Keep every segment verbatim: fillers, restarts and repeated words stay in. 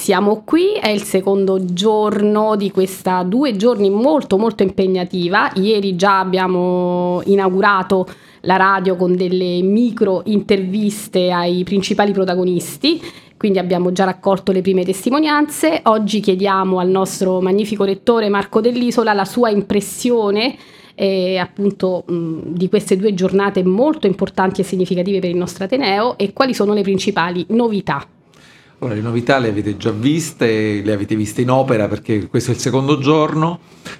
siamo qui, è il secondo giorno di questa due giorni molto molto impegnativa. Ieri già abbiamo inaugurato la radio con delle micro interviste ai principali protagonisti, quindi abbiamo già raccolto le prime testimonianze. Oggi chiediamo al nostro magnifico rettore Marco Dell'Isola la sua impressione eh, appunto mh, di queste due giornate molto importanti e significative per il nostro Ateneo e quali sono le principali novità. Ora, le novità le avete già viste, le avete viste in opera perché questo è il secondo giorno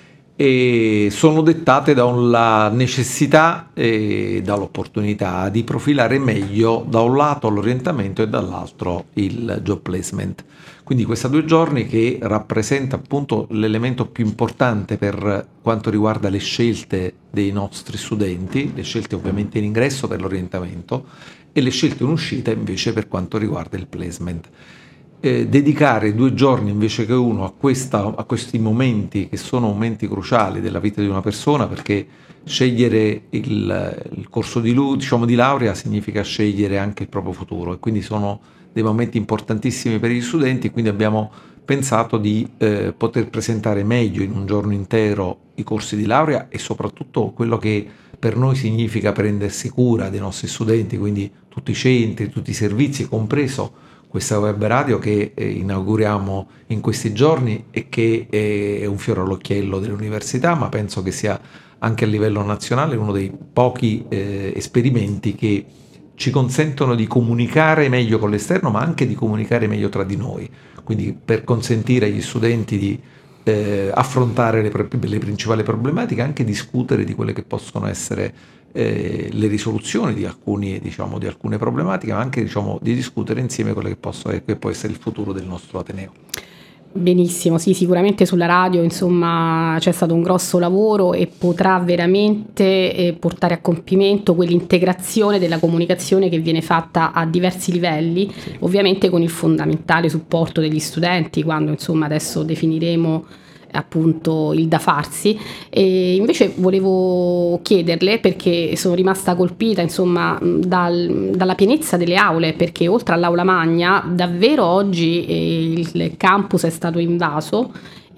e sono dettate dalla necessità e dall'opportunità di profilare meglio da un lato l'orientamento e dall'altro il job placement. Quindi questi due giorni che rappresenta appunto l'elemento più importante per quanto riguarda le scelte dei nostri studenti, le scelte ovviamente in ingresso per l'orientamento e le scelte in uscita invece per quanto riguarda il placement. Eh, dedicare due giorni invece che uno a, questa, a questi momenti che sono momenti cruciali della vita di una persona, perché scegliere il, il corso di, diciamo, di laurea significa scegliere anche il proprio futuro e quindi sono dei momenti importantissimi per gli studenti, quindi abbiamo pensato di eh, poter presentare meglio in un giorno intero i corsi di laurea e soprattutto quello che per noi significa prendersi cura dei nostri studenti, quindi tutti i centri, tutti i servizi, compreso questa web radio che eh, inauguriamo in questi giorni e che è un fiore all'occhiello dell'università, ma penso che sia anche a livello nazionale uno dei pochi eh, esperimenti che ci consentono di comunicare meglio con l'esterno, ma anche di comunicare meglio tra di noi, quindi per consentire agli studenti di eh, affrontare le, le principali problematiche, anche discutere di quelle che possono essere eh, le risoluzioni di, alcuni, diciamo, di alcune problematiche, ma anche diciamo, di discutere insieme quello che, posso, che può essere il futuro del nostro Ateneo. Benissimo, sì, sicuramente sulla radio insomma c'è stato un grosso lavoro e potrà veramente eh, portare a compimento quell'integrazione della comunicazione che viene fatta a diversi livelli, sì. Ovviamente con il fondamentale supporto degli studenti, quando insomma adesso definiremo appunto il da farsi. E invece volevo chiederle, perché sono rimasta colpita insomma dal, dalla pienezza delle aule, perché oltre all'aula magna davvero oggi eh, il campus è stato invaso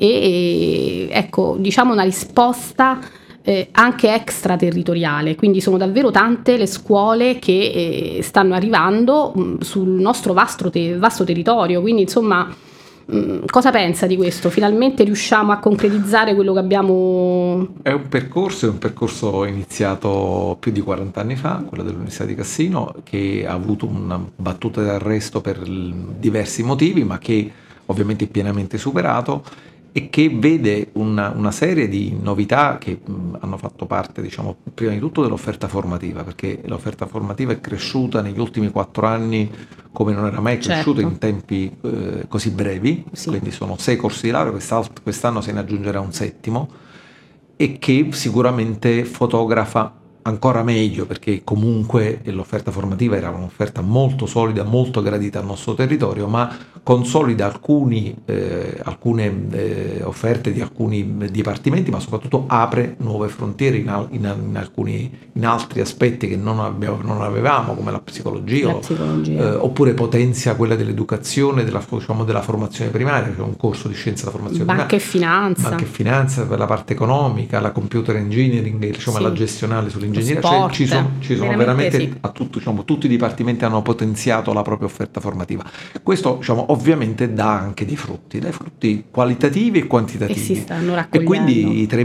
e ecco diciamo una risposta eh, anche extraterritoriale, quindi sono davvero tante le scuole che eh, stanno arrivando mh, sul nostro vasto, te- vasto territorio, quindi insomma cosa pensa di questo? Finalmente riusciamo a concretizzare quello che abbiamo... È un percorso, è un percorso iniziato più di quaranta anni fa, quello dell'Università di Cassino, che ha avuto una battuta d'arresto per diversi motivi, ma che ovviamente è pienamente superato e che vede una, una serie di novità che mh, hanno fatto parte, diciamo, prima di tutto dell'offerta formativa, perché l'offerta formativa è cresciuta negli ultimi quattro anni come non era mai cresciuta, certo, in tempi eh, così brevi, sì. Quindi sono sei corsi di laurea, quest'anno se ne aggiungerà un settimo, e che sicuramente fotografa ancora meglio, perché comunque l'offerta formativa era un'offerta molto solida, molto gradita al nostro territorio, ma consolida alcuni, eh, alcune eh, offerte di alcuni dipartimenti, ma soprattutto apre nuove frontiere in, al, in, in alcuni in altri aspetti che non, abbiamo, non avevamo, come la psicologia, la psicologia. Eh, oppure potenzia quella dell'educazione, della, diciamo, della formazione primaria, che è un corso di scienza della formazione banca primaria, e finanza, banca e finanza per la parte economica, la computer engineering, diciamo, sì, la gestionale sull'ingegneria. Cioè, ci sono, ci sono veramente, veramente sì. a tutto, diciamo, tutti i dipartimenti hanno potenziato la propria offerta formativa. Questo diciamo, ovviamente dà anche dei frutti, dai frutti qualitativi e quantitativi. E si stanno raccogliendo. E quindi i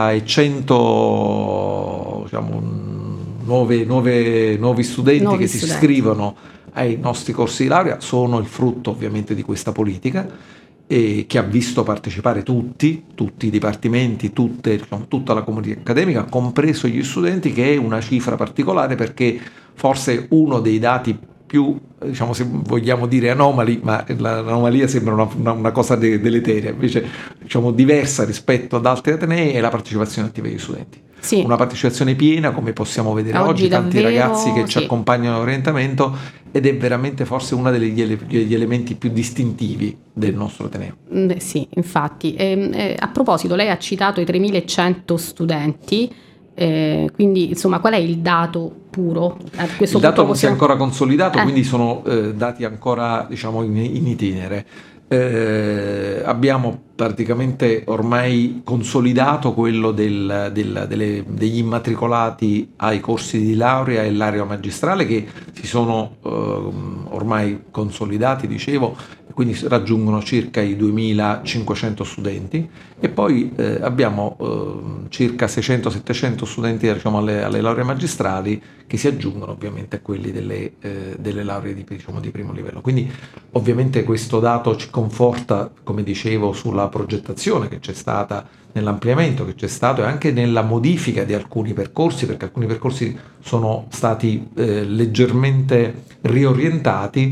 tremilacento diciamo, nuove, nuove, nuovi studenti nuovi che studenti. si iscrivono ai nostri corsi di laurea sono il frutto ovviamente di questa politica, e che ha visto partecipare tutti, tutti i dipartimenti, tutte, diciamo, tutta la comunità accademica, compreso gli studenti, che è una cifra particolare perché forse uno dei dati più, diciamo, se vogliamo dire anomali, ma l'anomalia sembra una, una, una cosa de, deleteria, invece diciamo diversa rispetto ad altri atenei, è la partecipazione attiva degli studenti. Sì. Una partecipazione piena, come possiamo vedere oggi, oggi tanti davvero, ragazzi che ci sì. accompagnano all'orientamento, ed è veramente forse uno degli, ele- degli elementi più distintivi del nostro Ateneo. Beh, sì, infatti. Eh, eh, a proposito, lei ha citato i tremilacento studenti, eh, quindi insomma qual è il dato puro? A questo il dato non possiamo... si è ancora consolidato, eh. quindi sono eh, dati ancora diciamo in, in itinere. Eh, abbiamo praticamente ormai consolidato quello del, del, delle, degli immatricolati ai corsi di laurea e laurea magistrale, che si sono eh, ormai consolidati, dicevo, quindi raggiungono circa i duemilacinquecento studenti, e poi eh, abbiamo eh, circa seicento settecento studenti, diciamo, alle, alle lauree magistrali, che si aggiungono ovviamente a quelli delle, eh, delle lauree di, diciamo, di primo livello. Quindi ovviamente questo dato ci conforta, come dicevo, sulla progettazione che c'è stata, nell'ampliamento che c'è stato e anche nella modifica di alcuni percorsi, perché alcuni percorsi sono stati eh, leggermente riorientati,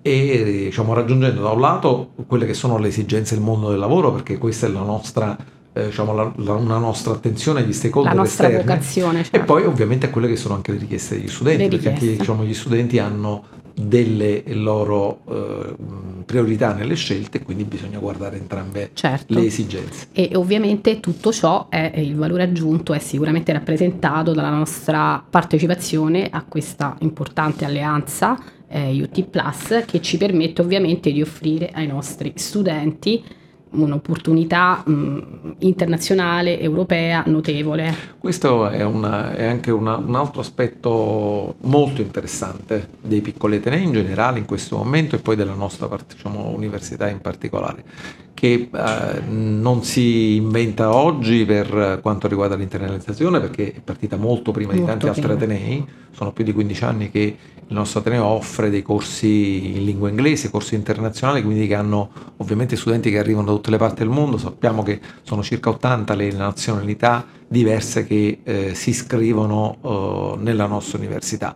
e diciamo, raggiungendo da un lato quelle che sono le esigenze del mondo del lavoro, perché questa è la nostra, eh, diciamo, la, la, una nostra attenzione agli stakeholder la nostra esterni, vocazione, certo. E poi ovviamente a quelle che sono anche le richieste degli studenti, Le perché anche, diciamo, gli studenti hanno delle loro eh, priorità nelle scelte, quindi bisogna guardare entrambe, certo, le esigenze. E ovviamente tutto ciò è il valore aggiunto, è sicuramente rappresentato dalla nostra partecipazione a questa importante alleanza eh, U T Plus, che ci permette ovviamente di offrire ai nostri studenti un'opportunità mh, internazionale, europea, notevole. Questo è, una, è anche una, un altro aspetto molto interessante dei piccoli atenei in generale in questo momento, e poi della nostra, diciamo, università in particolare, che eh, non si inventa oggi per quanto riguarda l'internalizzazione, perché è partita molto prima molto di tanti prima. altri atenei. Sono più di quindici anni che il nostro ateneo offre dei corsi in lingua inglese, corsi internazionali, quindi che hanno ovviamente studenti che arrivano da tutte le parti del mondo. Sappiamo che sono circa ottanta le nazionalità diverse che eh, si iscrivono eh, nella nostra università.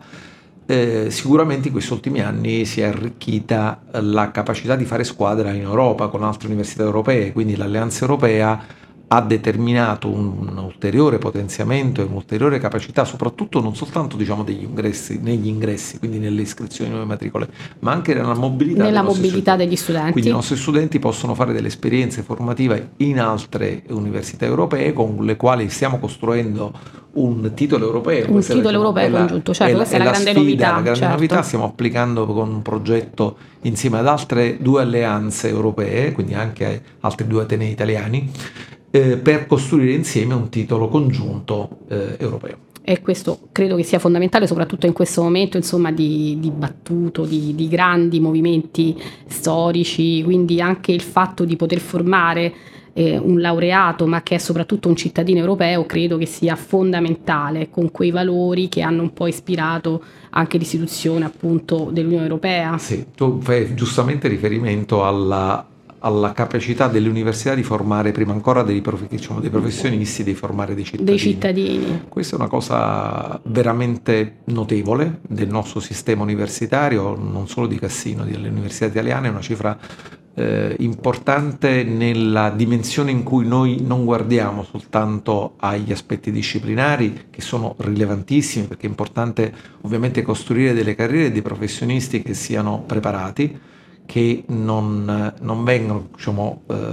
Eh, sicuramente in questi ultimi anni si è arricchita la capacità di fare squadra in Europa con altre università europee, quindi l'Alleanza Europea ha determinato un, un ulteriore potenziamento e un'ulteriore capacità, soprattutto non soltanto, diciamo, degli ingressi, negli ingressi, quindi nelle iscrizioni, nuove matricole, ma anche nella mobilità, nella mobilità degli studenti. Quindi i nostri studenti possono fare delle esperienze formative in altre università europee, con le quali stiamo costruendo un titolo europeo. Un questa titolo è, europeo è congiunto, certo, è questa è la, la grande sfida, novità. La grande certo. novità, stiamo applicando con un progetto insieme ad altre due alleanze europee, quindi anche altri due atenei italiani, eh, per costruire insieme un titolo congiunto eh, europeo. E questo credo che sia fondamentale, soprattutto in questo momento, insomma, di dibattuto, di, di grandi movimenti storici, quindi anche il fatto di poter formare eh, un laureato, ma che è soprattutto un cittadino europeo, credo che sia fondamentale, con quei valori che hanno un po' ispirato anche l'istituzione, appunto, dell'Unione Europea. Sì, tu fai giustamente riferimento alla alla capacità delle università di formare prima ancora dei, prof, diciamo, dei professionisti, di formare dei cittadini. dei cittadini. Questa è una cosa veramente notevole del nostro sistema universitario, non solo di Cassino, delle università italiane, è una cifra eh, importante nella dimensione in cui noi non guardiamo soltanto agli aspetti disciplinari, che sono rilevantissimi, perché è importante ovviamente costruire delle carriere e dei professionisti che siano preparati, che non, non vengono, diciamo, eh,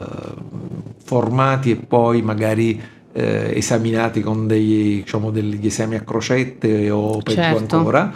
formati e poi magari eh, esaminati con dei, diciamo, degli esami a crocette o peggio certo. ancora.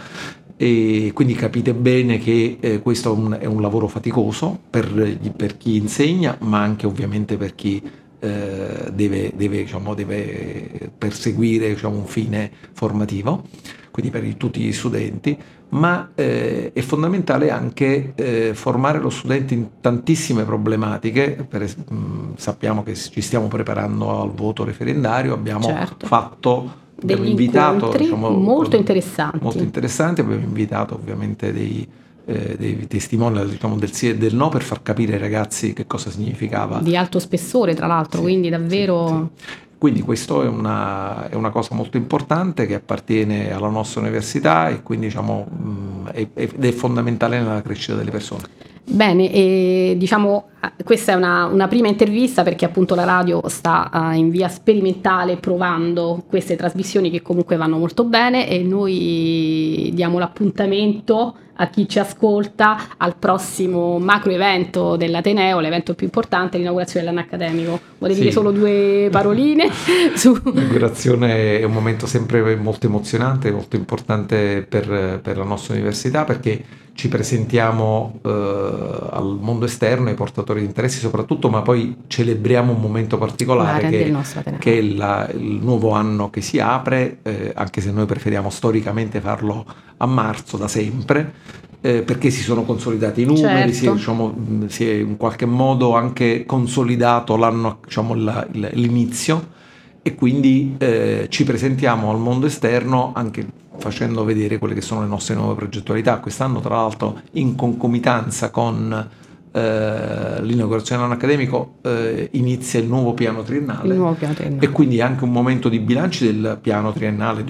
E quindi capite bene che eh, questo è un, è un lavoro faticoso per, per chi insegna, ma anche ovviamente per chi eh, deve, deve, diciamo, deve perseguire, diciamo, un fine formativo, quindi per tutti gli studenti. Ma eh, è fondamentale anche eh, formare lo studente in tantissime problematiche. Per es- mh, sappiamo che ci stiamo preparando al voto referendario, abbiamo certo. fatto abbiamo degli invitato, diciamo, molto interessanti molto interessanti, abbiamo invitato ovviamente dei, eh, dei testimoni, diciamo, del sì e del no, per far capire ai ragazzi che cosa significava, di alto spessore tra l'altro, sì, quindi davvero sì, sì. Quindi questo è una, è una cosa molto importante che appartiene alla nostra università, e quindi, diciamo, mh, è, ed è fondamentale nella crescita delle persone. Bene, e diciamo questa è una, una prima intervista, perché appunto la radio sta uh, in via sperimentale provando queste trasmissioni che comunque vanno molto bene, e noi diamo l'appuntamento a chi ci ascolta al prossimo macro evento dell'Ateneo, l'evento più importante, l'inaugurazione dell'anno accademico. Vuole sì. dire solo due paroline? Su... L'inaugurazione è un momento sempre molto emozionante, molto importante per, per la nostra università, perché ci presentiamo eh, al mondo esterno, ai portatori di interessi soprattutto, ma poi celebriamo un momento particolare che, che è la, il nuovo anno che si apre, eh, anche se noi preferiamo storicamente farlo a marzo da sempre, eh, perché si sono consolidati i numeri, certo. si, è, diciamo, si è in qualche modo anche consolidato l'anno, diciamo, la, l'inizio, e quindi eh, ci presentiamo al mondo esterno anche facendo vedere quelle che sono le nostre nuove progettualità. Quest'anno, tra l'altro, in concomitanza con eh, l'inaugurazione dell'anno accademico, eh, inizia il nuovo piano triennale, il nuovo piano triennale, e quindi è anche un momento di bilanci del piano triennale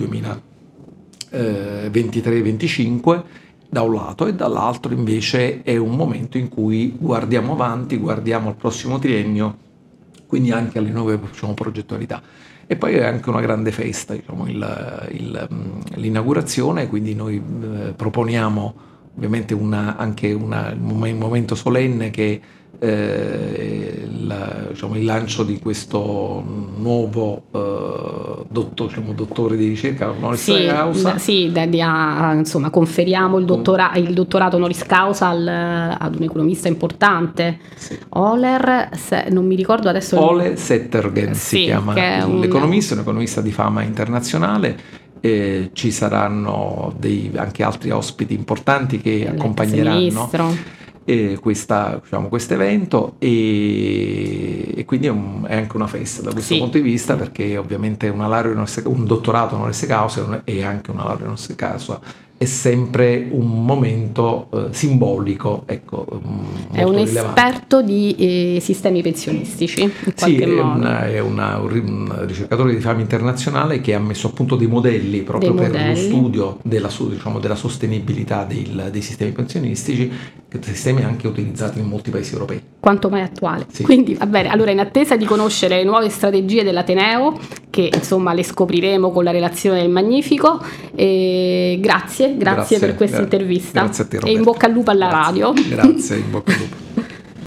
duemilaventitré venticinque da un lato, e dall'altro invece è un momento in cui guardiamo avanti, guardiamo al prossimo triennio, quindi anche alle nuove, diciamo, progettualità. E poi è anche una grande festa, diciamo, il, il, l'inaugurazione, quindi noi eh, proponiamo ovviamente una, anche una, un momento solenne che eh, il, diciamo, il lancio di questo nuovo eh, dottor, diciamo, dottore di ricerca honoris sì, causa. Sì, da, da, insomma, conferiamo il, dottora, il dottorato honoris causa al, ad un economista importante, sì. Oler, se, non mi ricordo adesso. Ole Settergren sì, si chiama l'economista, un... un economista di fama internazionale. Eh, ci saranno dei, anche altri ospiti importanti che accompagneranno eh, questa, diciamo, questo evento, e, e quindi è, un, è anche una festa da questo sì. punto di vista, perché ovviamente una laurea, un dottorato honoris causa e anche una laurea honoris causa è sempre un momento eh, simbolico, ecco, è un rilevante. Esperto di eh, sistemi pensionistici, in sì, qualche è, modo. Una, è una, un ricercatore di fama internazionale che ha messo a punto dei modelli proprio dei per modelli. Lo studio della, diciamo, della sostenibilità dei, dei sistemi pensionistici, sistemi anche utilizzati in molti paesi europei. Quanto mai attuale. Sì. Quindi, va bene, allora in attesa di conoscere le nuove strategie dell'Ateneo, che insomma le scopriremo con la relazione del Magnifico, e grazie, grazie, grazie per questa gra- intervista. Grazie a te, e in bocca al lupo alla grazie. radio. Grazie, in bocca al lupo.